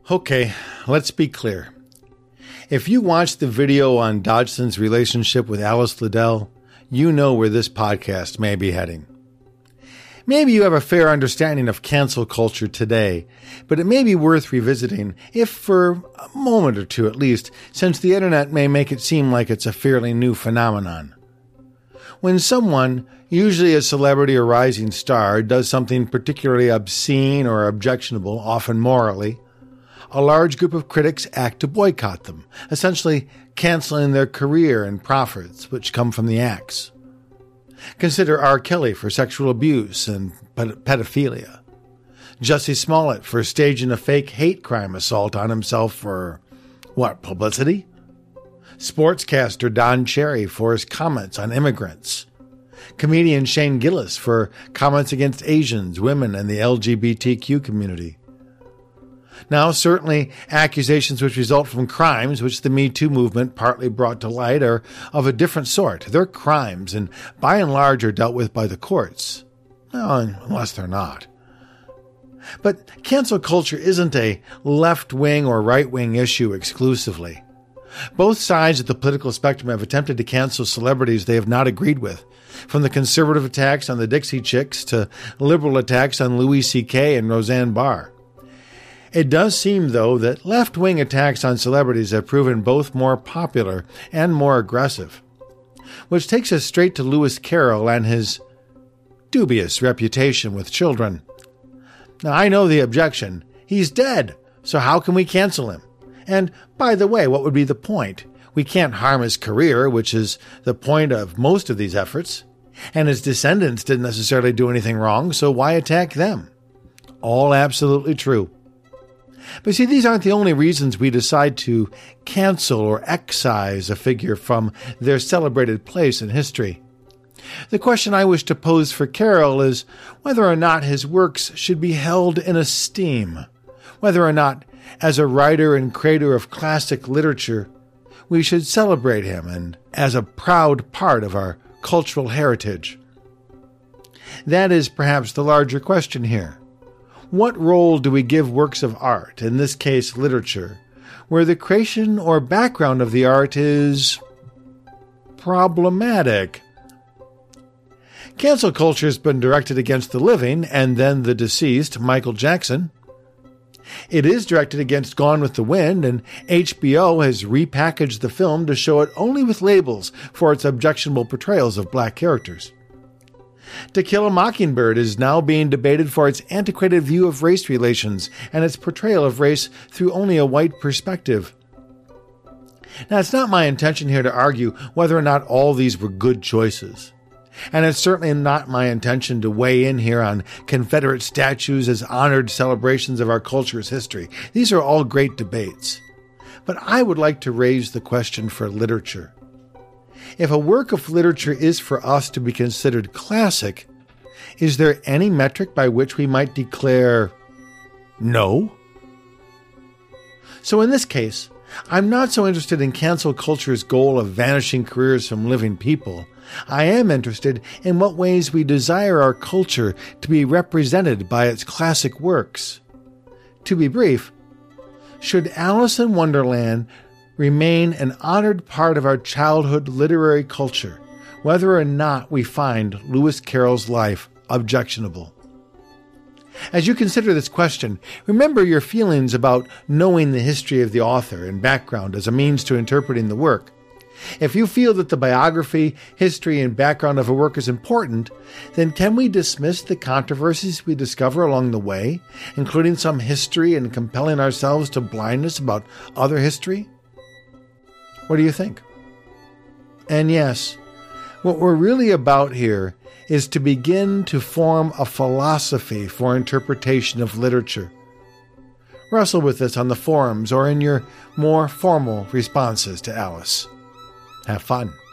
Okay, let's be clear. If you watched the video on Dodgson's relationship with Alice Liddell, you know where this podcast may be heading. Maybe you have a fair understanding of cancel culture today, but it may be worth revisiting, if for a moment or two at least, since the internet may make it seem like it's a fairly new phenomenon. When someone, usually a celebrity or rising star, does something particularly obscene or objectionable, often morally, a large group of critics act to boycott them, essentially canceling their career and profits which come from the acts. Consider R. Kelly for sexual abuse and pedophilia. Jussie Smollett for staging a fake hate crime assault on himself for, publicity? Sportscaster Don Cherry for his comments on immigrants. Comedian Shane Gillis for comments against Asians, women, and the LGBTQ community. Now, certainly, accusations which result from crimes which the Me Too movement partly brought to light are of a different sort. They're crimes, and by and large are dealt with by the courts. Well, unless they're not. But cancel culture isn't a left-wing or right-wing issue exclusively. Both sides of the political spectrum have attempted to cancel celebrities they have not agreed with, from the conservative attacks on the Dixie Chicks to liberal attacks on Louis C.K. and Roseanne Barr. It does seem, though, that left-wing attacks on celebrities have proven both more popular and more aggressive. Which takes us straight to Lewis Carroll and his dubious reputation with children. Now, I know the objection. He's dead, so how can we cancel him? And, by the way, what would be the point? We can't harm his career, which is the point of most of these efforts. And his descendants didn't necessarily do anything wrong, so why attack them? All absolutely true. But see, these aren't the only reasons we decide to cancel or excise a figure from their celebrated place in history. The question I wish to pose for Carroll is whether or not his works should be held in esteem, whether or not, as a writer and creator of classic literature, we should celebrate him and as a proud part of our cultural heritage. That is perhaps the larger question here. What role do we give works of art, in this case literature, where the creation or background of the art is problematic? Cancel culture has been directed against the living and then the deceased, Michael Jackson. It is directed against Gone with the Wind, and HBO has repackaged the film to show it only with labels for its objectionable portrayals of black characters. To Kill a Mockingbird is now being debated for its antiquated view of race relations and its portrayal of race through only a white perspective. Now, it's not my intention here to argue whether or not all these were good choices. And it's certainly not my intention to weigh in here on Confederate statues as honored celebrations of our culture's history. These are all great debates. But I would like to raise the question for literature. If a work of literature is for us to be considered classic, is there any metric by which we might declare no? So in this case, I'm not so interested in cancel culture's goal of vanishing careers from living people. I am interested in what ways we desire our culture to be represented by its classic works. To be brief, should Alice in Wonderland remain an honored part of our childhood literary culture, whether or not we find Lewis Carroll's life objectionable? As you consider this question, remember your feelings about knowing the history of the author and background as a means to interpreting the work. If you feel that the biography, history, and background of a work is important, then can we dismiss the controversies we discover along the way, including some history and compelling ourselves to blindness about other history? What do you think? And yes, what we're really about here is to begin to form a philosophy for interpretation of literature. Wrestle with this on the forums or in your more formal responses to Alice. Have fun.